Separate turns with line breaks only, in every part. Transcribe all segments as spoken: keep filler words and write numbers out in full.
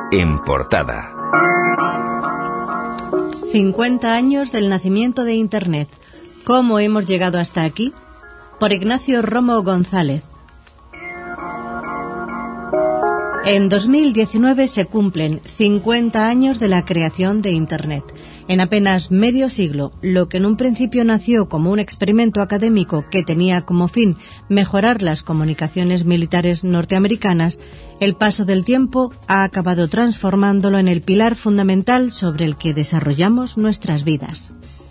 En portada.
cincuenta años del nacimiento de Internet. ¿Cómo hemos llegado hasta aquí? Por Ignacio Romo González. En dos mil diecinueve se cumplen cincuenta años de la creación de Internet. En apenas medio siglo, lo que en un principio nació como un experimento académico que tenía como fin mejorar las comunicaciones militares norteamericanas, el paso del tiempo ha acabado transformándolo en el pilar fundamental sobre el que desarrollamos nuestras vidas.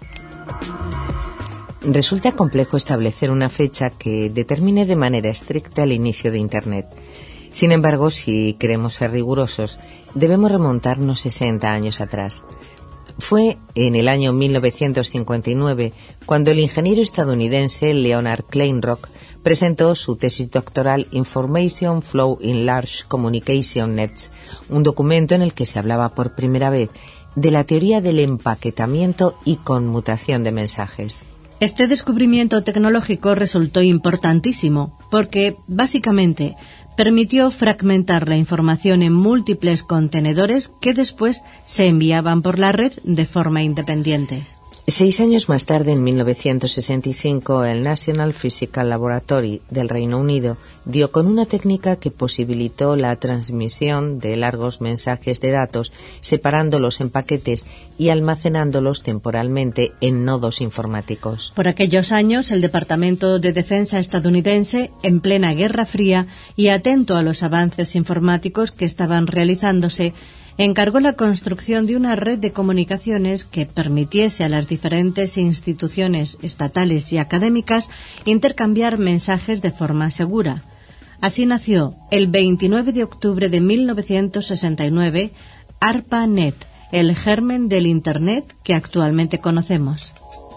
Resulta complejo establecer una fecha que determine de manera estricta el inicio de Internet. Sin embargo, si queremos ser rigurosos, debemos remontarnos sesenta años atrás. Fue en el año mil novecientos cincuenta y nueve cuando el ingeniero estadounidense Leonard Kleinrock presentó su tesis doctoral Information Flow in Large Communication Nets, un documento en el que se hablaba por primera vez de la teoría del empaquetamiento y conmutación de mensajes.
Este descubrimiento tecnológico resultó importantísimo porque, básicamente, permitió fragmentar la información en múltiples contenedores que después se enviaban por la red de forma independiente.
Seis años más tarde, en mil novecientos sesenta y cinco, el National Physical Laboratory del Reino Unido dio con una técnica que posibilitó la transmisión de largos mensajes de datos, separándolos en paquetes y almacenándolos temporalmente en nodos informáticos.
Por aquellos años, el Departamento de Defensa estadounidense, en plena Guerra Fría y atento a los avances informáticos que estaban realizándose, encargó la construcción de una red de comunicaciones que permitiese a las diferentes instituciones estatales y académicas intercambiar mensajes de forma segura. Así nació, el veintinueve de octubre de mil novecientos sesenta y nueve, ARPANET, el germen del Internet que actualmente conocemos.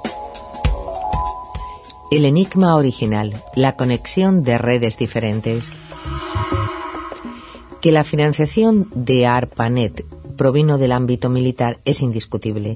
El enigma original, la conexión de redes diferentes. Que la financiación de ARPANET provino del ámbito militar es indiscutible.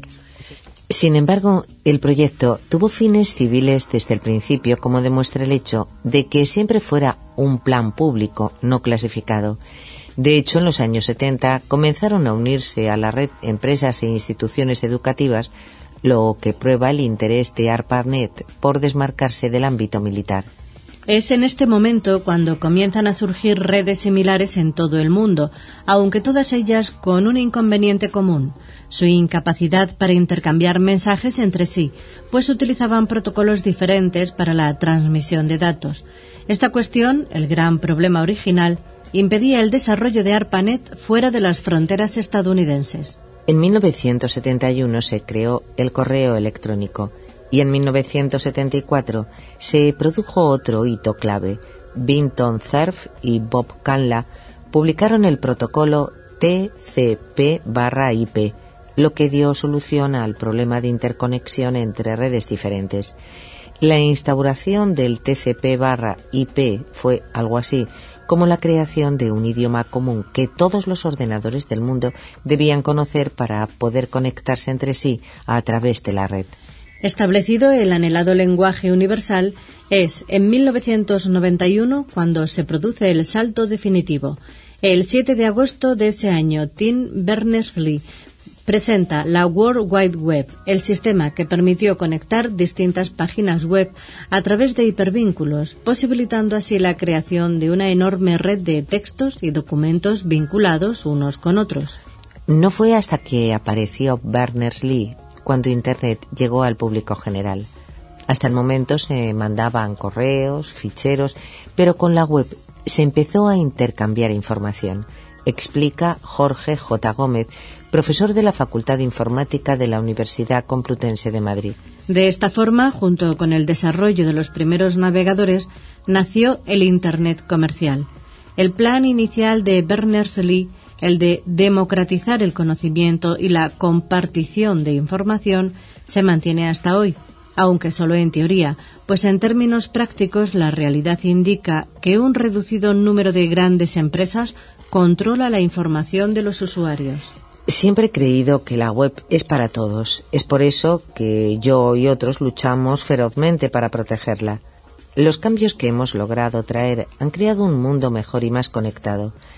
Sin embargo, el proyecto tuvo fines civiles desde el principio, como demuestra el hecho de que siempre fuera un plan público no clasificado. De hecho, en los años setenta comenzaron a unirse a la red empresas e instituciones educativas, lo que prueba el interés de ARPANET por desmarcarse del ámbito militar.
Es en este momento cuando comienzan a surgir redes similares en todo el mundo, aunque todas ellas con un inconveniente común: su incapacidad para intercambiar mensajes entre sí, pues utilizaban protocolos diferentes para la transmisión de datos. Esta cuestión, el gran problema original, impedía el desarrollo de ARPANET fuera de las fronteras estadounidenses.
En mil novecientos setenta y uno se creó el correo electrónico. Y en mil novecientos setenta y cuatro se produjo otro hito clave. Vinton Cerf y Bob Canla publicaron el protocolo T C P barra I P, lo que dio solución al problema de interconexión entre redes diferentes. La instauración del T C P barra I P fue algo así como la creación de un idioma común que todos los ordenadores del mundo debían conocer para poder conectarse entre sí a través de la red.
Establecido el anhelado lenguaje universal, es en mil novecientos noventa y uno cuando se produce el salto definitivo. El siete de agosto de ese año, Tim Berners-Lee presenta la World Wide Web, el sistema que permitió conectar distintas páginas web a través de hipervínculos, posibilitando así la creación de una enorme red de textos y documentos vinculados unos con otros.
No fue hasta que apareció Berners-Lee cuando Internet llegó al público general. Hasta el momento se mandaban correos, ficheros, pero con la web se empezó a intercambiar información, explica Jorge J. Gómez, profesor de la Facultad de Informática de la Universidad Complutense de Madrid.
De esta forma, junto con el desarrollo de los primeros navegadores, nació el Internet comercial. El plan inicial de Berners-Lee, el de democratizar el conocimiento y la compartición de información, se mantiene hasta hoy, aunque solo en teoría, pues en términos prácticos la realidad indica que un reducido número de grandes empresas controla la información de los usuarios.
Siempre he creído que la web es para todos. Es por eso que yo y otros luchamos ferozmente para protegerla. Los cambios que hemos logrado traer han creado un mundo mejor y más conectado.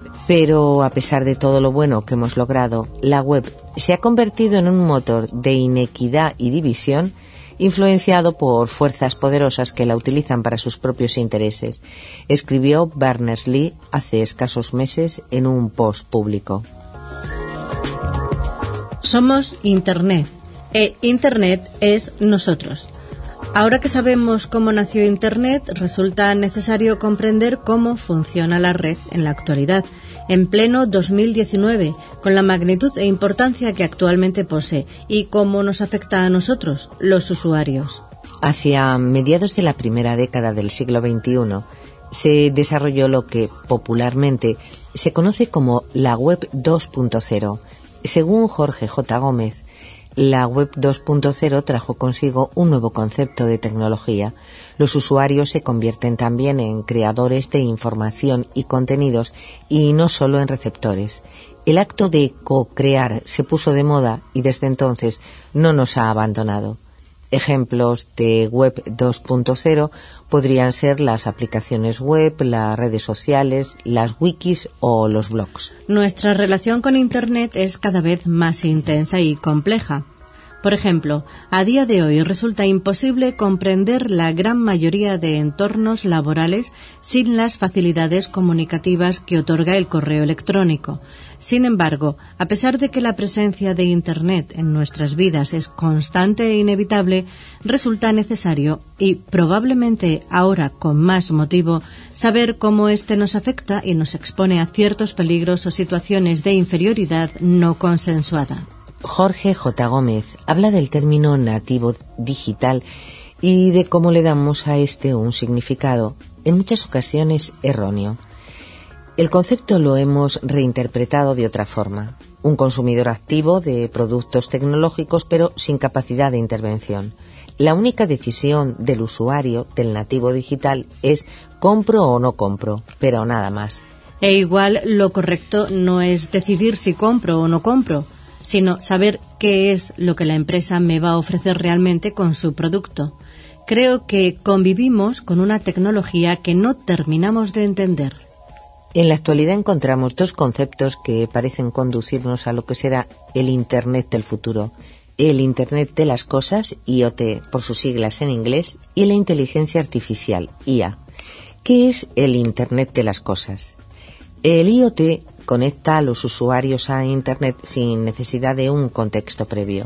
Pero a pesar de todo lo bueno que hemos logrado, la web se ha convertido en un motor de inequidad y división, influenciado por fuerzas poderosas que la utilizan para sus propios intereses, escribió Berners-Lee hace escasos meses en un post público.
Somos Internet, e Internet es nosotros. Ahora que sabemos cómo nació Internet, resulta necesario comprender cómo funciona la red en la actualidad, en pleno dos mil diecinueve, con la magnitud e importancia que actualmente posee y cómo nos afecta a nosotros, los usuarios.
Hacia mediados de la primera década del siglo veintiuno se desarrolló lo que popularmente se conoce como la Web dos punto cero. Según Jorge J. Gómez, la Web dos punto cero trajo consigo un nuevo concepto de tecnología. Los usuarios se convierten también en creadores de información y contenidos y no solo en receptores. El acto de co-crear se puso de moda y desde entonces no nos ha abandonado. Ejemplos de Web dos punto cero podrían ser las aplicaciones web, las redes sociales, las wikis o los blogs.
Nuestra relación con Internet es cada vez más intensa y compleja. Por ejemplo, a día de hoy resulta imposible comprender la gran mayoría de entornos laborales sin las facilidades comunicativas que otorga el correo electrónico. Sin embargo, a pesar de que la presencia de Internet en nuestras vidas es constante e inevitable, resulta necesario, y probablemente ahora con más motivo, saber cómo éste nos afecta y nos expone a ciertos peligros o situaciones de inferioridad no consensuada.
Jorge J. Gómez habla del término nativo digital y de cómo le damos a este un significado, en muchas ocasiones erróneo. El concepto lo hemos reinterpretado de otra forma: un consumidor activo de productos tecnológicos pero sin capacidad de intervención. La única decisión del usuario, del nativo digital, es compro o no compro, pero nada más.
E igual lo correcto no es decidir si compro o no compro, sino saber qué es lo que la empresa me va a ofrecer realmente con su producto. Creo que convivimos con una tecnología que no terminamos de entender.
En la actualidad encontramos dos conceptos que parecen conducirnos a lo que será el Internet del futuro: el Internet de las cosas, I O T por sus siglas en inglés, y la inteligencia artificial, I A. ¿Qué es el Internet de las cosas? El I O T conecta a los usuarios a Internet sin necesidad de un contexto previo.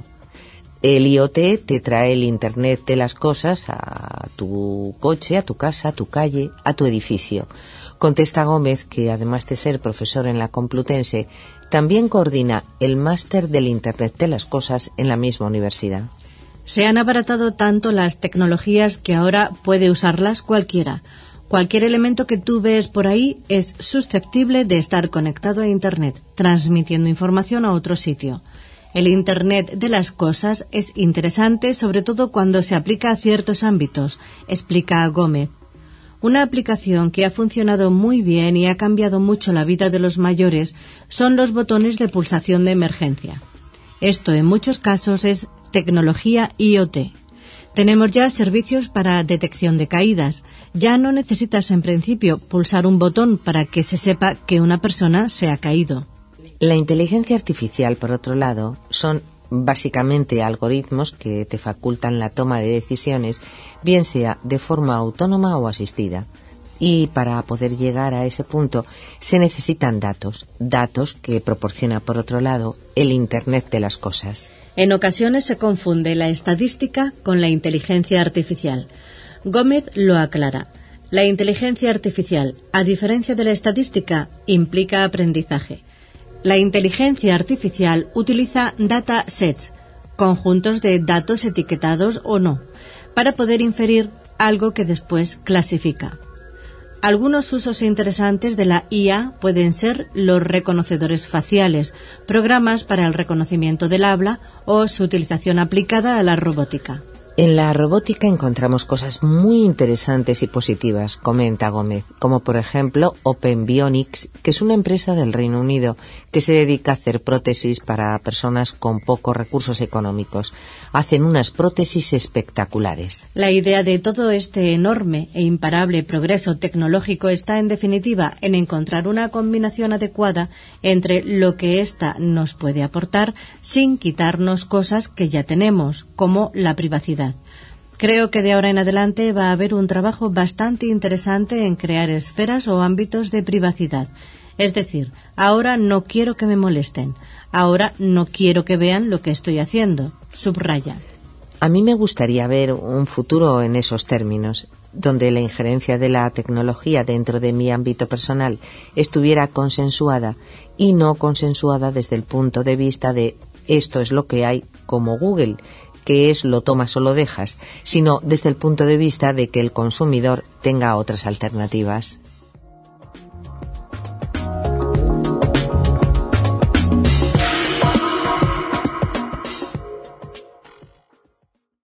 El I O T te trae el Internet de las cosas a tu coche, a tu casa, a tu calle, a tu edificio. Contesta Gómez, que además de ser profesor en la Complutense, también coordina el máster del Internet de las cosas en la misma universidad.
Se han abaratado tanto las tecnologías que ahora puede usarlas cualquiera. Cualquier elemento que tú ves por ahí es susceptible de estar conectado a Internet, transmitiendo información a otro sitio. El Internet de las cosas es interesante, sobre todo cuando se aplica a ciertos ámbitos, explica Gómez. Una aplicación que ha funcionado muy bien y ha cambiado mucho la vida de los mayores son los botones de pulsación de emergencia. Esto en muchos casos es tecnología I O T. Tenemos ya servicios para detección de caídas. Ya no necesitas en principio pulsar un botón para que se sepa que una persona se ha caído.
La inteligencia artificial, por otro lado, son básicamente algoritmos que te facultan la toma de decisiones, bien sea de forma autónoma o asistida. Y para poder llegar a ese punto se necesitan datos, datos que proporciona, por otro lado, el Internet de las cosas.
En ocasiones se confunde la estadística con la inteligencia artificial. Gómez lo aclara. La inteligencia artificial, a diferencia de la estadística, implica aprendizaje. La inteligencia artificial utiliza data sets, conjuntos de datos etiquetados o no, para poder inferir algo que después clasifica. Algunos usos interesantes de la I A pueden ser los reconocedores faciales, programas para el reconocimiento del habla o su utilización aplicada a la robótica.
En la robótica encontramos cosas muy interesantes y positivas, comenta Gómez, como por ejemplo Open Bionics, que es una empresa del Reino Unido que se dedica a hacer prótesis para personas con pocos recursos económicos. Hacen unas prótesis espectaculares.
La idea de todo este enorme e imparable progreso tecnológico está, en definitiva, en encontrar una combinación adecuada entre lo que ésta nos puede aportar sin quitarnos cosas que ya tenemos, como la privacidad. Creo que de ahora en adelante va a haber un trabajo bastante interesante en crear esferas o ámbitos de privacidad. Es decir, ahora no quiero que me molesten, ahora no quiero que vean lo que estoy haciendo, subraya.
A mí me gustaría ver un futuro en esos términos, donde la injerencia de la tecnología dentro de mi ámbito personal estuviera consensuada y no consensuada desde el punto de vista de esto es lo que hay, como Google, que es lo tomas o lo dejas, sino desde el punto de vista de que el consumidor tenga otras alternativas.